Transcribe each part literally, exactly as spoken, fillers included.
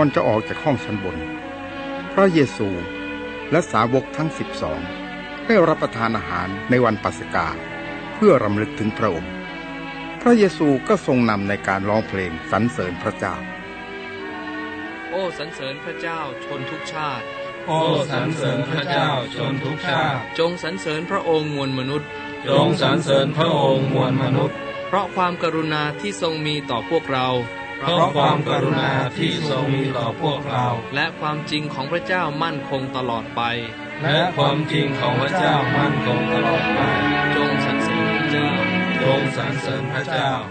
อนจะออกจากห้องชั้นบนพระเยซูและสาวกทั้งสิบสองได้รับประทานอาหารในวันปัสกาเพื่อรำลึกถึงพระองค์พระเยซูก็ทรงนำในการร้องเพลงสรรเสริญพระเจ้าโอ้สรรเสริญพระเจ้าชนทุกชาติโอ้สรรเสริญพระเจ้าชนทุกชาติจงสรรเสริญพระองค์มวลมนุษย์จงสรรเสริญพระองค์มวลมนุษย์เพราะความกรุณาที่ทรงมีต่อพวกเราเพราะความกรุณาที่ทรงมีต่อพวกเราและความจริงของพระเจ้ามั่นคงตลอดไปและความจริงของพระเจ้ามั่นคงตลอดไปจงสรรเสริญพระเจ้าจงสรรเสริญพระเจ้า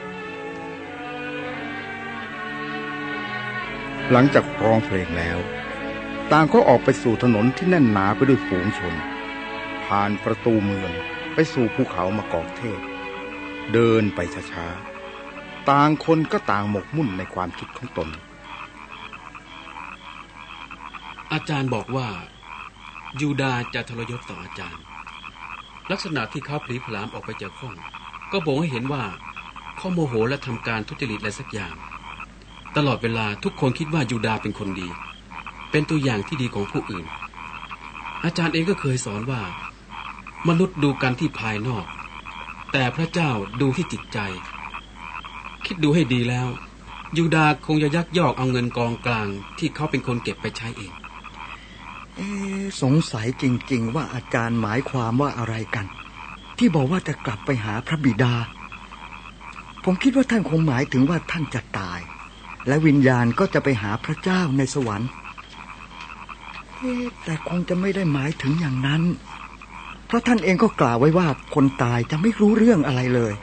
หลังจากร้องเพลงแล้วต่างก็ออกไปสู่ถนนที่แน่นหนาไปด้วยฝูงชนผ่านประตูเมืองไปสู่ภูเขามะกอกเทศเดินไปช้าๆต่างคนก็ต่างหมกมุ่นในความคิดของตนอาจารย์บอกว่ายูดาห์จะทรยศต่ออาจารย์ลักษณะที่เขาพลีผลามออกไปจากห้องก็บอกให้เห็นว่าเขาโมโหและทำการทุจริตอะไรสักอย่างตลอดเวลาทุกคนคิดว่ายูดาห์เป็นคนดีเป็นตัวอย่างที่ดีของผู้อื่นอาจารย์เองก็เคยสอนว่ามนุษย์ดูกันที่ภายนอกแต่พระเจ้าดูที่จิตใจคิดดูให้ดีแล้วยูดาห์คงจะยักยอกเอาเงินกองกลางที่เขาเป็นคนเก็บไปใช้เองเอ๊ะสงสัยจริงๆว่าอาจารย์หมายความว่าอะไรกันที่บอกว่าจะกลับไปหาพระบิดาผมคิดว่าท่านคงหมายถึงว่าท่านจะตายและวิญญาณก็จะไปหาพระเจ้าในสวรรค์แต่คงจะไม่ได้หมายถึงอย่างนั้นเพราะท่านเองก็กล่าวไว้ว่าคนตายจะไม่รู้เรื่องอะไรเลย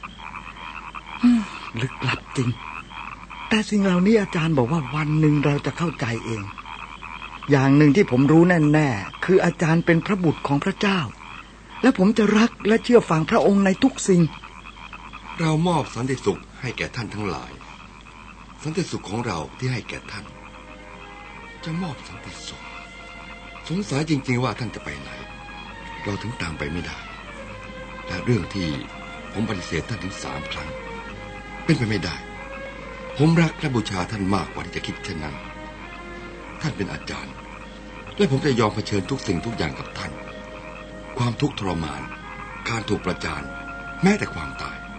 ลึกลับจริงแต่สิ่งเหล่านี้อาจารย์บอกว่าวันหนึ่งเราจะเข้าใจเองอย่างหนึ่งที่ผมรู้แน่ๆคืออาจารย์เป็นพระบุตรของพระเจ้าและผมจะรักและเชื่อฟังพระองค์ในทุกสิ่งเรามอบสันติสุขให้แก่ท่านทั้งหลายสันติสุขของเราที่ให้แก่ท่านจะมอบสันติสุขสงสัยจริงๆว่าท่านจะไปไหนเราถึงตามไปไม่ได้และเรื่องที่ผมปฏิเสธท่านถึงสามครั้งเป็นไปไม่ได้ผมรักและบูชาท่านมากกว่าที่จะคิดเช่นนั้นท่านเป็นอาจารย์และผมจะยอมเผชิญทุกสิ่งทุกอย่างกับท่านความทุกข์ทรมานการถูกประจานแม้แต่ความตาย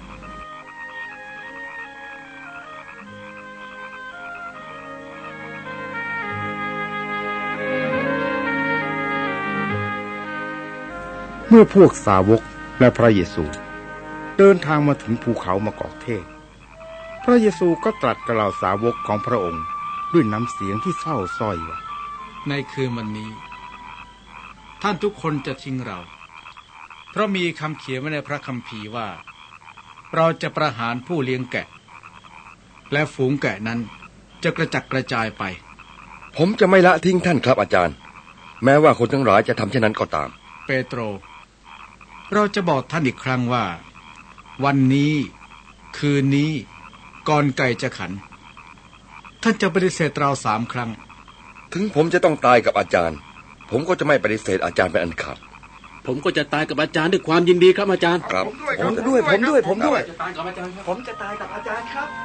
เมื่อพวกสาวกและพระเยซูเดินทางมาถึงภูเขามะกอกเทศพระเยซูก็ตรัสกับเหล่าสาวกของพระองค์ด้วยน้ำเสียงที่เศร้าส้อยว่าในคืนวันนี้ท่านทุกคนจะทิ้งเราเพราะมีคำเขียนไว้ในพระคัมภีร์ว่าเราจะประหารผู้เลี้ยงแกะและฝูงแกะนั้นจะกระจัดกระจายไปผมจะไม่ละทิ้งท่านครับอาจารย์แม้ว่าคนทั้งหลายจะทำเช่นนั้นก็ตามเปโตรเราจะบอกท่านอีกครั้งว่าวันนี้คืนนี้ก่อนไก่จะขันท่านจะปฏิเสธเราสามครั้งถึงผมจะต้องตายกับอาจารย์ผมก็จะไม่ปฏิเสธอาจารย์เป็นอันขาดผมก็จะตายกับอาจารย์ด้วยความยินดีครับอาจารย์ครับผมด้วยผมด้วยผมด้วยจะตายกับอาจารย์ครับผมจะตายกับอาจารย์ครับ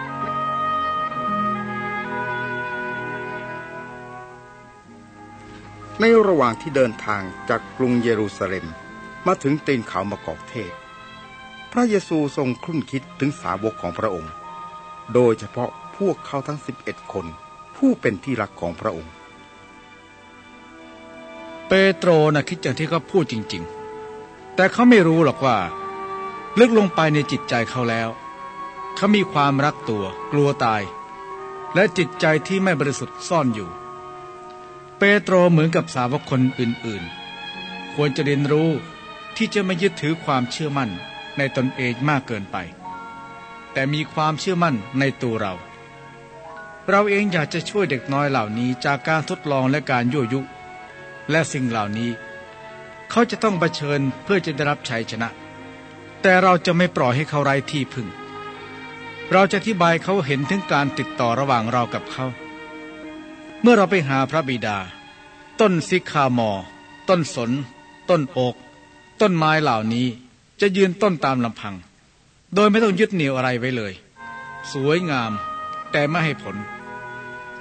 ในระหว่างที่เดินทางจากกรุงเยรูซาเล็มมาถึงตีนเขามะกอกเทศพระเยซูทรงครุ่นคิดถึงสาวกของพระองค์โดยเฉพาะพวกเขาทั้งสิบเอ็ดคนผู้เป็นที่รักของพระองค์เปโตรน่ะคิดอย่างที่เขาพูดจริงๆแต่เขาไม่รู้หรอกว่าลึกลงไปในจิตใจเขาแล้วเขามีความรักตัวกลัวตายและจิตใจที่ไม่บริสุทธิ์ซ่อนอยู่เปโตรเหมือนกับสาวกคนอื่นๆควรจะเรียนรู้ที่จะไม่ยึดถือความเชื่อมั่นในตนเองมากเกินไปแต่มีความเชื่อมั่นในตัวเราเราเองอยากจะช่วยเด็กน้อยเหล่านี้จากการทดลองและการยั่วยุและสิ่งเหล่านี้เขาจะต้องเผชิญเพื่อจะได้รับชัยชนะแต่เราจะไม่ปล่อยให้เขาไร้ที่พึ่งเราจะอธิบายเขาเห็นถึงการติดต่อระหว่างเรากับเขาเมื่อเราไปหาพระบิดาต้นซิคามอร์ต้นสนต้นโอกต้นไม้เหล่านี้จะยืนต้นตามลำพังโดยไม่ต้องยึดเหนี่ยวอะไรไว้เลยสวยงามแต่ไม่ให้ผล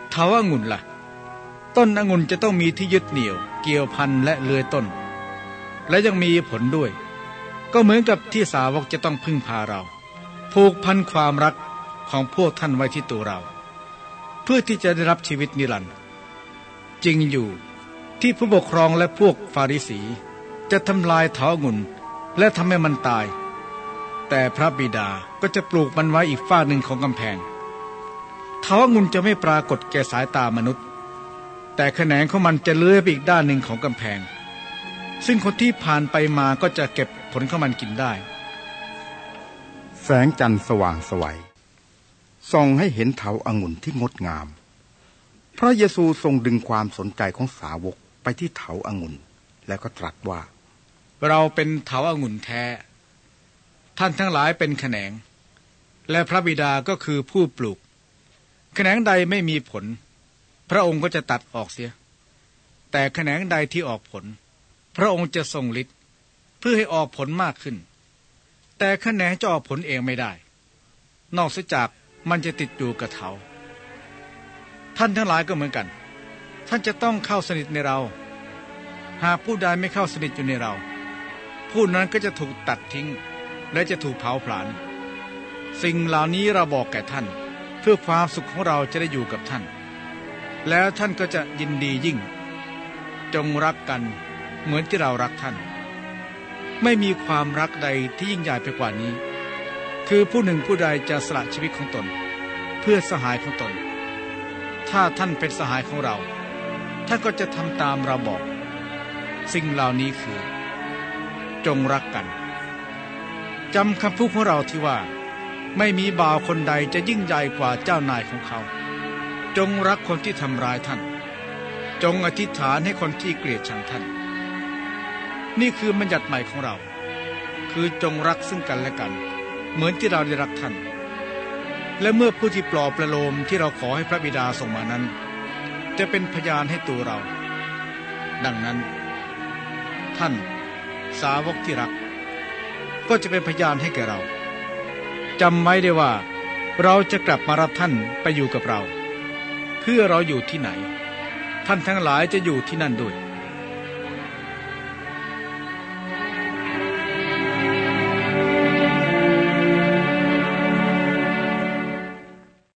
เถาองุ่นล่ะต้นองุ่นจะต้องมีที่ยึดเหนี่ยวเกี่ยวพันและเลื้อยต้นและยังมีผลด้วยก็เหมือนกับที่สาวกจะต้องพึ่งพาเราผูกพันความรักของพวกท่านไว้ที่ตัวเราเพื่อที่จะได้รับชีวิตนิรันดร์จริงอยู่ที่ผู้ปกครองและพวกฟาริสีจะทำลายเถาองุ่นและทำให้มันตายแต่พระบิดาก็จะปลูกมันไว้อีกฝ้าหนึ่งของกำแพงเถาองุ่นจะไม่ปรากฏแก่สายตามนุษย์แต่แขนงของมันจะเลื้อยไปอีกด้านหนึ่งของกำแพงซึ่งคนที่ผ่านไปมาก็จะเก็บผลของมันกินได้แสงจันทร์สว่างไสวส่องให้เห็นเถาองุ่นที่งดงามพระเยซูทรงดึงความสนใจของสาวกไปที่เถาองุ่นแล้วก็ตรัสว่าเราเป็นเถาองุ่นแท้ท่านทั้งหลายเป็นแขนงและพระบิดาก็คือผู้ปลูกแขนงใดไม่มีผลพระองค์ก็จะตัดออกเสียแต่แขนงใดที่ออกผลพระองค์จะทรงฤทธิ์เพื่อให้ออกผลมากขึ้นแต่แขนงจะออกผลเองไม่ได้นอกจากมันจะติดอยู่กับเถาท่านทั้งหลายก็เหมือนกันท่านจะต้องเข้าสนิทในเราหากผู้ใดไม่เข้าสนิทอยู่ในเราผู้นั้นก็จะถูกตัดทิ้งและจะถูกเผาผลาญสิ่งเหล่านี้เราบอกแก่ท่านเพื่อความสุขของเราจะได้อยู่กับท่านแล้วท่านก็จะยินดียิ่งจงรักกันเหมือนที่เรารักท่านไม่มีความรักใดที่ยิ่งใหญ่ไปกว่านี้คือผู้หนึ่งผู้ใดจะสละชีวิตของตนเพื่อสหายของตนถ้าท่านเป็นสหายของเราท่านก็จะทำตามเราบอกสิ่งเหล่านี้คือจงรักกันจำคำพูดของเราที่ว่าไม่มีบ่าวคนใดจะยิ่งใหญ่กว่าเจ้านายของเขาจงรักคนที่ทำร้ายท่านจงอธิษฐานให้คนที่เกลียดชังท่านนี่คือบัญญัติใหม่ของเราคือจงรักซึ่งกันและกันเหมือนที่เราได้รักท่านและเมื่อผู้ที่ปลอบประโลมที่เราขอให้พระบิดาส่งมานั้นจะเป็นพยานให้ตัวเราดังนั้นท่านสาวกที่รักก็จะเป็นพยานให้แก่เราจำไว้ได้ว่าเราจะกลับมารับท่านไปอยู่กับเราเพื่อเราอยู่ที่ไหนท่านทั้งหลายจะอยู่ที่นั่นด้วย